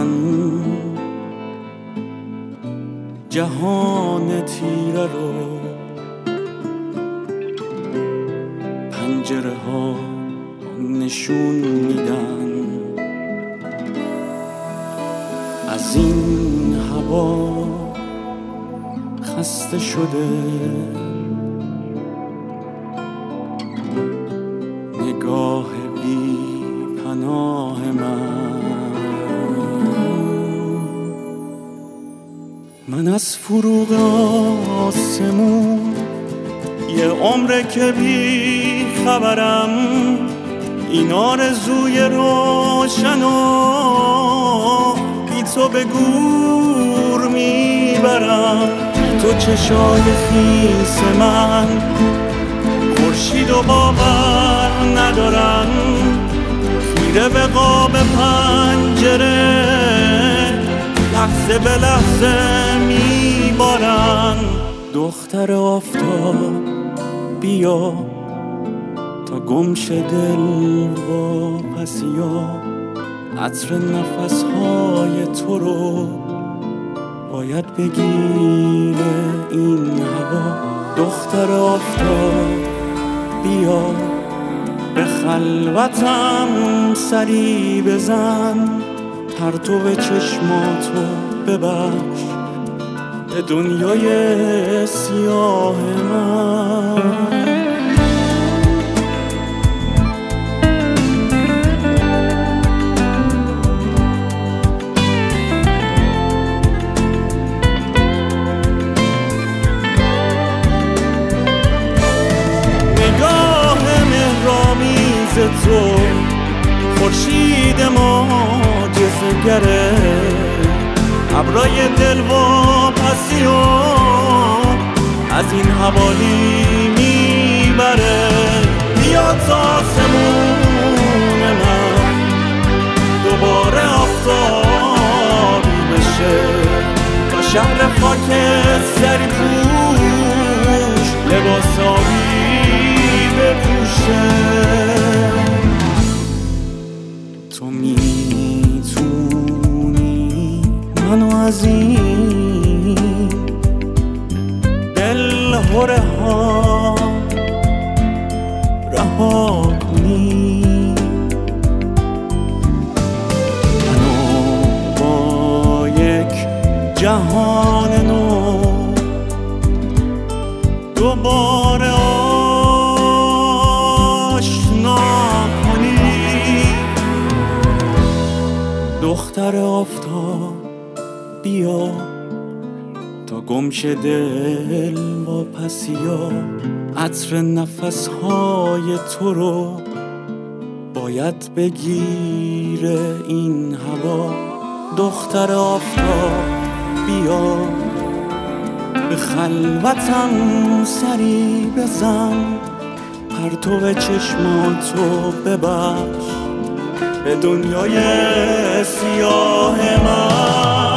من جهان تیره رو پنجره ها نشون میدن. از این هوا خسته شده نگاه بی پناه من از فروغ آسمون یه عمره که بی خبرم، این آرزوی روشنو بی تو به گور میبرم. تو چشای خیس من خورشید و باور ندارن، خیره به قاب پنجره لحظه به لحظه میبارن. دختر آفتاب بیا تا گمش دل و پسیا، عطر نفسهای تو رو باید بگیره این هوا. دختر آفتاب بیا به خلوتم سری بزن، پرتو چشماتو ببخش به دنیای سیاه من. نگاه مهرآمیز تو خورشید معجزه‌گره، ابرای دل و پسیو از این حوالی میبره. بیا تا آسمون من دوباره آفتابی بشه، تا شهر خاک سری پوش لباس آبی بپوشه. تو میتونی منو از این دلهره ها رها کنی، منو با یک جهان نو دوباره آشنا کنی. دختر آفتاب بیا تا گمش دل و پسیا، عطر نفسهای تو رو باید بگیره این هوا. دختر آفتاب بیا به خلوتم سری بزن، پرتو چشماتو ببخش به دنیای سیاه من.